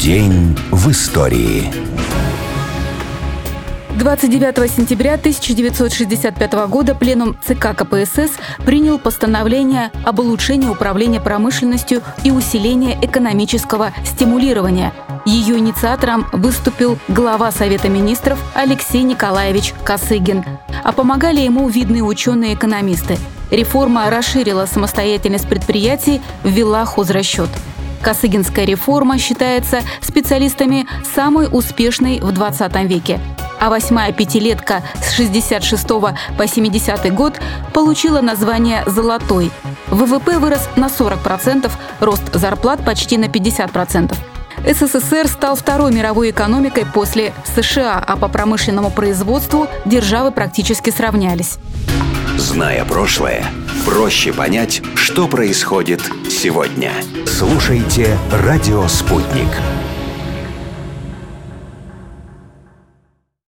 День в истории. 29 сентября 1965 года Пленум ЦК КПСС принял постановление об улучшении управления промышленностью и усилении экономического стимулирования. Ее инициатором выступил глава Совета министров Алексей Николаевич Косыгин, а помогали ему видные ученые-экономисты. Реформа расширила самостоятельность предприятий, ввела хозрасчет. Косыгинская реформа считается специалистами самой успешной в 20 веке. А 8-я пятилетка с 66 по 70 год получила название «Золотой». ВВП вырос на 40%, рост зарплат почти на 50%. СССР стал второй мировой экономикой после США, а по промышленному производству державы практически сравнялись. Зная прошлое, проще понять, что происходит сегодня. Слушайте «Радио Спутник».